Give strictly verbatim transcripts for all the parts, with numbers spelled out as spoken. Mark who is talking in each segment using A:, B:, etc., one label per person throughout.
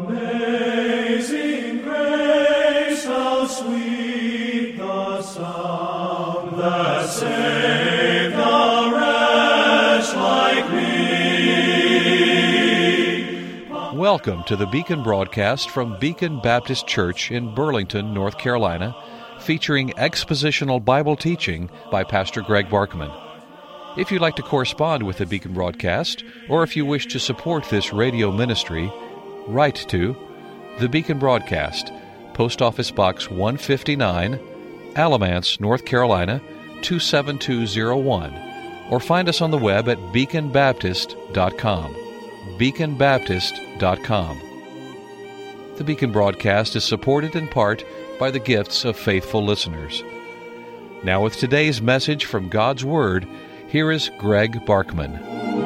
A: Amazing grace, how sweet the sound that saved a wretch like me.
B: Welcome to the Beacon broadcast from Beacon Baptist Church in Burlington, North Carolina, featuring expositional Bible teaching by Pastor Greg Barkman. If you'd like to correspond with the Beacon broadcast, or if you wish to support this radio ministry, write to the Beacon Broadcast, Post Office Box one fifty-nine, Alamance, North Carolina, two seven two zero one, or find us on the web at beacon baptist dot com. beacon baptist dot com. The Beacon broadcast is supported in part by the gifts of faithful listeners. Now with today's message from God's Word, here is Greg Barkman.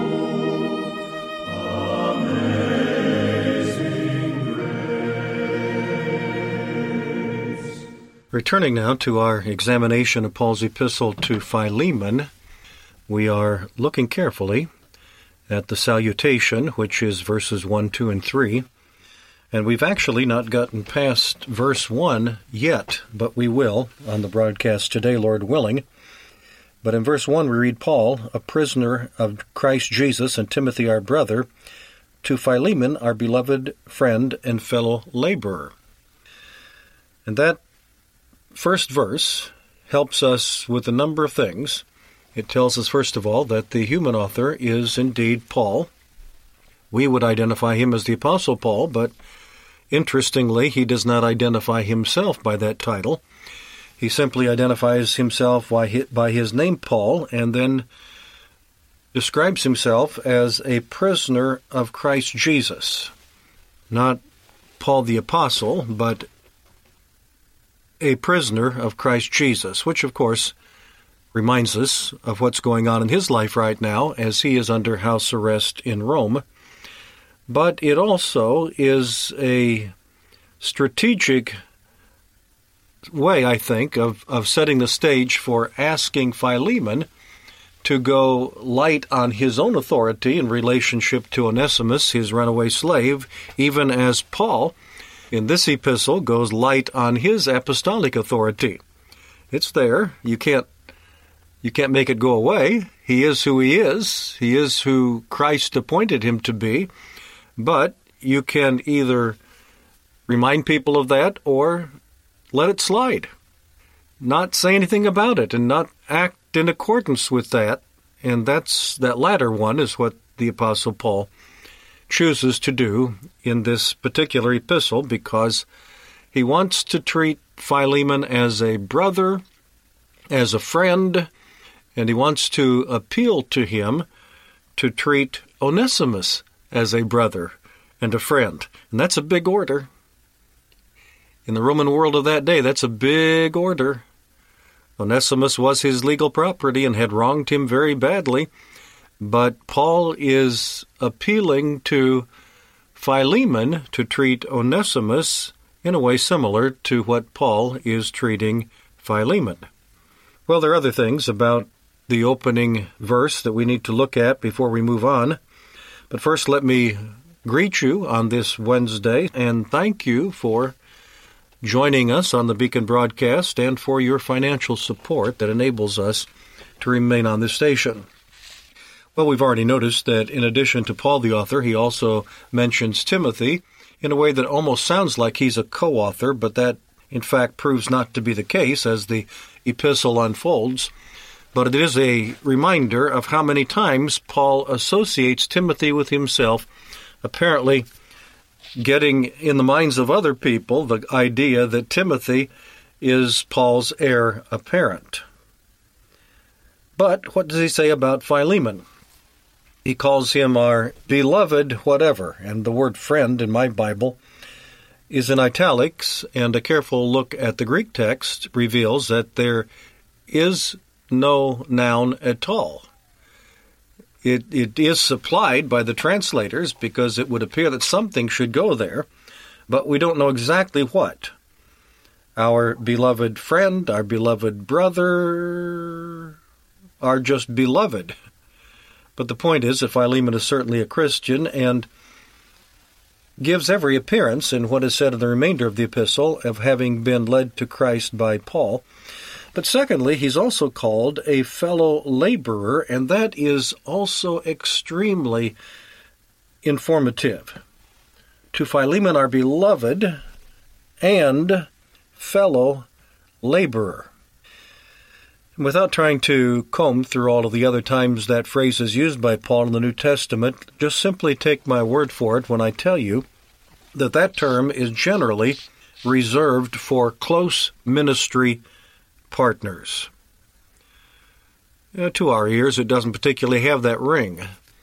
C: Returning now to our examination of Paul's epistle to Philemon, we are looking carefully at the salutation, which is verses one, two, and three. And we've actually not gotten past verse one yet, but we will on the broadcast today, Lord willing. But in verse one we read, Paul, a prisoner of Christ Jesus, and Timothy our brother, to Philemon, our beloved friend and fellow laborer. And that first verse helps us with a number of things. It tells us, first of all, that the human author is indeed Paul. We would identify him as the Apostle Paul, but interestingly, he does not identify himself by that title. He simply identifies himself by his name, Paul, and then describes himself as a prisoner of Christ Jesus. Not Paul the Apostle, but a prisoner of Christ Jesus, which, of course, reminds us of what's going on in his life right now as he is under house arrest in Rome. But it also is a strategic way, I think, of, of setting the stage for asking Philemon to go light on his own authority in relationship to Onesimus, his runaway slave, even as Paul, in this epistle, goes light on his apostolic authority. It's there. You can't you can't make it go away. He is who he is. He is who Christ appointed him to be. But you can either remind people of that or let it slide. Not say anything about it and not act in accordance with that. And that's that latter one is what the Apostle Paul chooses to do in this particular epistle, because he wants to treat Philemon as a brother, as a friend, and he wants to appeal to him to treat Onesimus as a brother and a friend. And that's a big order. In the Roman world of that day, that's a big order. Onesimus was his legal property and had wronged him very badly. But Paul is appealing to Philemon to treat Onesimus in a way similar to what Paul is treating Philemon. Well, there are other things about the opening verse that we need to look at before we move on. But first, let me greet you on this Wednesday and thank you for joining us on the Beacon broadcast and for your financial support that enables us to remain on this station. Well, we've already noticed that in addition to Paul the author, he also mentions Timothy in a way that almost sounds like he's a co-author, but that in fact proves not to be the case as the epistle unfolds. But it is a reminder of how many times Paul associates Timothy with himself, apparently getting in the minds of other people the idea that Timothy is Paul's heir apparent. But what does he say about Philemon? He calls him our beloved whatever, and the word friend in my Bible is in italics, and a careful look at the Greek text reveals that there is no noun at all. It, it is supplied by the translators because it would appear that something should go there, but we don't know exactly what. Our beloved friend, our beloved brother, are just beloved. But the point is that Philemon is certainly a Christian, and gives every appearance in what is said in the remainder of the epistle of having been led to Christ by Paul. But secondly, he's also called a fellow laborer, and that is also extremely informative. To Philemon, our beloved and fellow laborer. And without trying to comb through all of the other times that phrase is used by Paul in the New Testament, just simply take my word for it when I tell you that that term is generally reserved for close ministry partners. You know, to our ears, it doesn't particularly have that ring.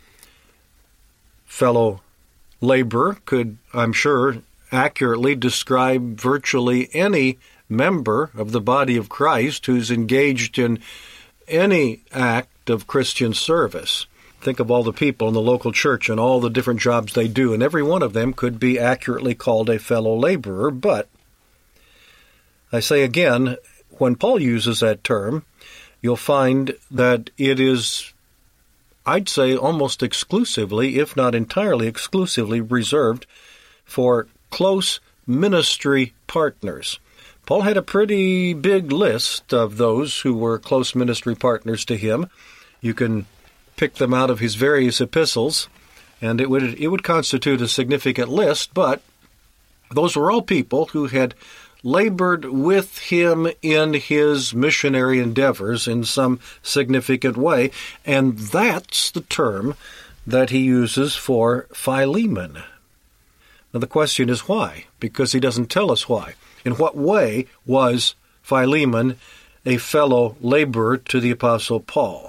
C: Fellow laborer could, I'm sure, accurately describe virtually any member of the body of Christ who's engaged in any act of Christian service. Think of all the people in the local church and all the different jobs they do, and every one of them could be accurately called a fellow laborer. But I say again, when Paul uses that term, you'll find that it is, I'd say, almost exclusively, if not entirely exclusively, reserved for close ministry partners. Paul had a pretty big list of those who were close ministry partners to him. You can pick them out of his various epistles, and it would it would constitute a significant list, but those were all people who had labored with him in his missionary endeavors in some significant way, and that's the term that he uses for Philemon. Now the question is why? Because he doesn't tell us why. In what way was Philemon a fellow laborer to the Apostle Paul?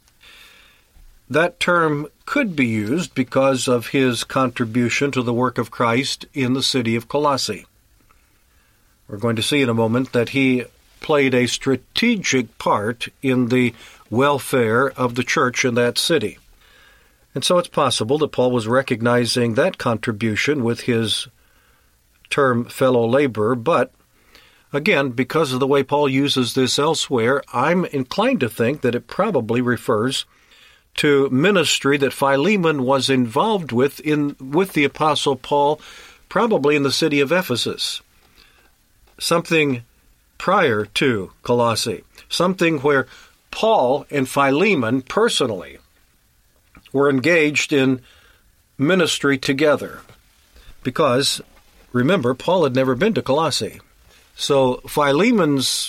C: That term could be used because of his contribution to the work of Christ in the city of Colossae. We're going to see in a moment that he played a strategic part in the welfare of the church in that city. And so it's possible that Paul was recognizing that contribution with his term fellow laborer, but again, because of the way Paul uses this elsewhere, I'm inclined to think that it probably refers to ministry that Philemon was involved with in with the Apostle Paul, probably in the city of Ephesus. Something prior to Colossae. Something where Paul and Philemon personally were engaged in ministry together. Because, remember, Paul had never been to Colossae. So Philemon's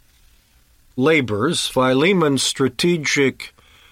C: labors, Philemon's strategic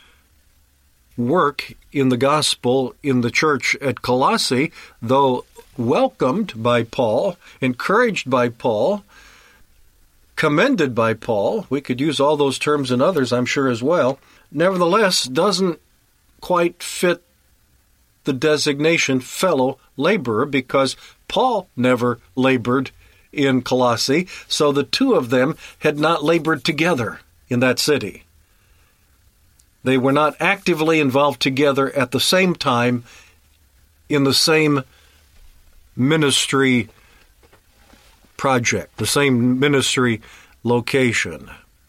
C: work in the gospel in the church at Colossae, though welcomed by Paul, encouraged by Paul, commended by Paul, we could use all those terms and others, I'm sure, as well, nevertheless doesn't quite fit the designation fellow laborer, because Paul never labored in Colossae, so the two of them had not labored together in that city. They were not actively involved together at the same time in the same ministry project, the same ministry location.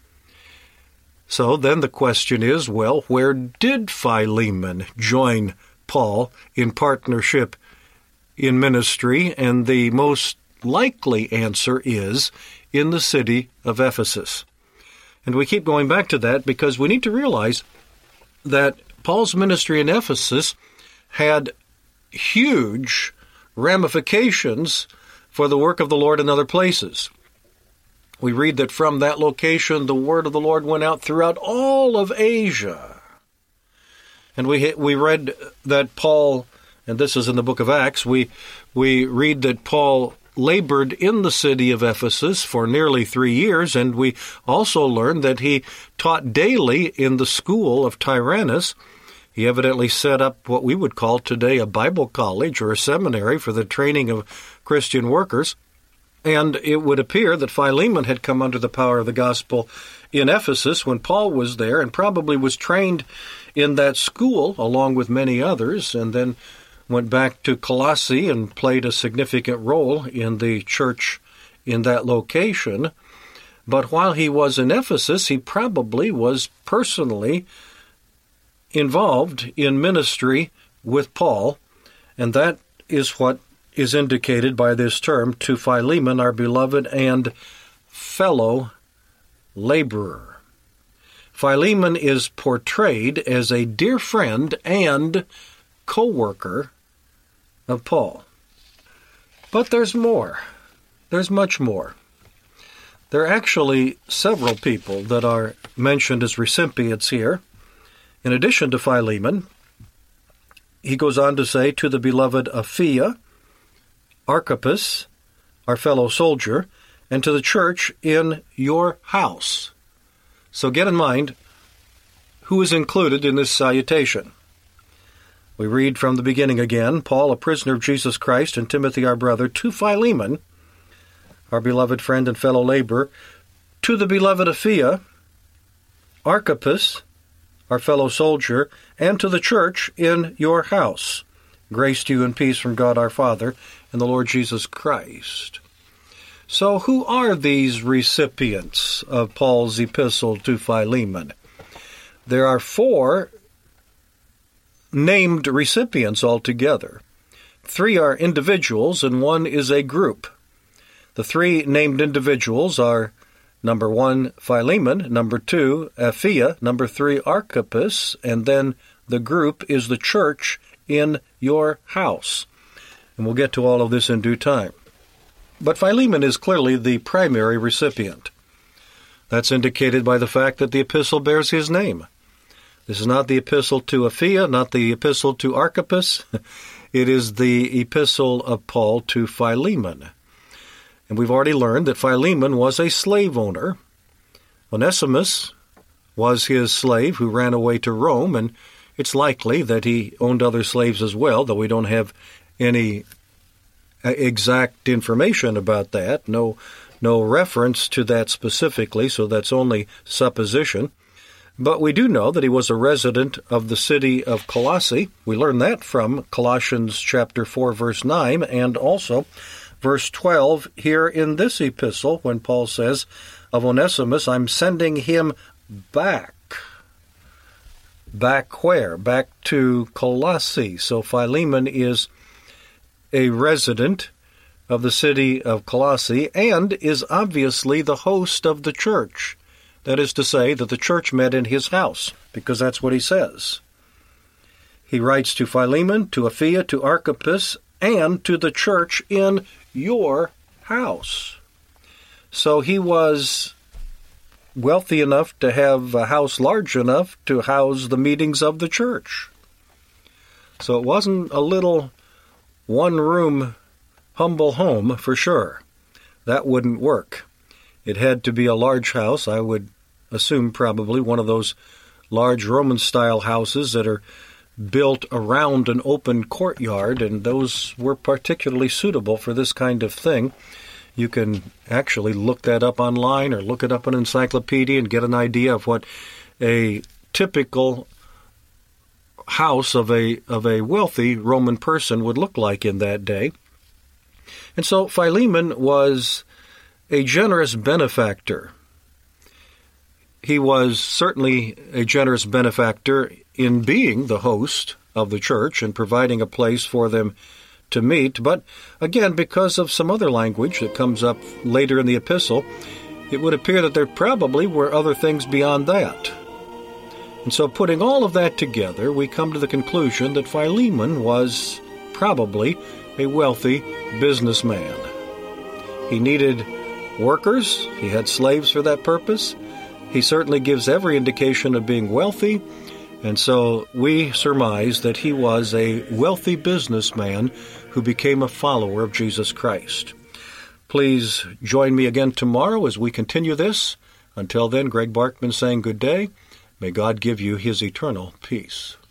C: So then the question is, well, where did Philemon join Paul in partnership in ministry? And the most likely answer is in the city of Ephesus. And we keep going back to that because we need to realize that Paul's ministry in Ephesus had huge ramifications for the work of the Lord in other places. We read that from that location the word of the Lord went out throughout all of Asia. And we we read that Paul, and this is in the book of Acts, we we read that Paul labored in the city of Ephesus for nearly three years, and we also learned that he taught daily in the school of Tyrannus. He evidently set up what we would call today a Bible college or a seminary for the training of Christian workers. And it would appear that Philemon had come under the power of the gospel in Ephesus when Paul was there, and probably was trained in that school along with many others, and then went back to Colossae and played a significant role in the church in that location. But while he was in Ephesus, he probably was personally involved in ministry with Paul, and that is what is indicated by this term, to Philemon, our beloved and fellow laborer. Philemon is portrayed as a dear friend and co-worker of Paul. But there's more. There's much more. There are actually several people that are mentioned as recipients here. In addition to Philemon, he goes on to say, to the beloved Apphia, Archippus, our fellow soldier, and to the church in your house. So get in mind who is included in this salutation. We read from the beginning again, Paul, a prisoner of Jesus Christ, and Timothy, our brother, to Philemon, our beloved friend and fellow laborer, to the beloved Apphia, Archippus, our fellow soldier, and to the church in your house. Grace to you and peace from God our Father and the Lord Jesus Christ. So who are these recipients of Paul's epistle to Philemon? There are four named recipients altogether. Three are individuals and one is a group. The three named individuals are number one, Philemon, number two, Apphia, number three, Archippus, and then the group is the church in your house. And we'll get to all of this in due time. But Philemon is clearly the primary recipient. That's indicated by the fact that the epistle bears his name. This is not the epistle to Apphia, not the epistle to Archippus. It is the epistle of Paul to Philemon. And we've already learned that Philemon was a slave owner. Onesimus was his slave who ran away to Rome, and it's likely that he owned other slaves as well, though we don't have any exact information about that. No, no reference to that specifically, so that's only supposition. But we do know that he was a resident of the city of Colossae. We learn that from Colossians chapter four, verse nine, and also verse twelve here in this epistle, when Paul says of Onesimus, I'm sending him back. Back where? Back to Colossae. So Philemon is a resident of the city of Colossae and is obviously the host of the church. That is to say that the church met in his house, because that's what he says. He writes to Philemon, to Apphia, to Archippus, and to the church in your house. So he was wealthy enough to have a house large enough to house the meetings of the church. So it wasn't a little one-room humble home for sure. That wouldn't work. It had to be a large house. I would assume probably one of those large Roman-style houses that are built around an open courtyard, and those were particularly suitable for this kind of thing. You can actually look that up online or look it up in an encyclopedia and get an idea of what a typical house of a of a wealthy Roman person would look like in that day. And so Philemon was a generous benefactor. He was certainly a generous benefactor in being the host of the church and providing a place for them to meet. But again, because of some other language that comes up later in the epistle, it would appear that there probably were other things beyond that. And so putting all of that together, we come to the conclusion that Philemon was probably a wealthy businessman. He needed workers. He had slaves for that purpose. He certainly gives every indication of being wealthy, and so we surmise that he was a wealthy businessman who became a follower of Jesus Christ. Please join me again tomorrow as we continue this. Until then, Greg Barkman saying good day. May God give you his eternal peace.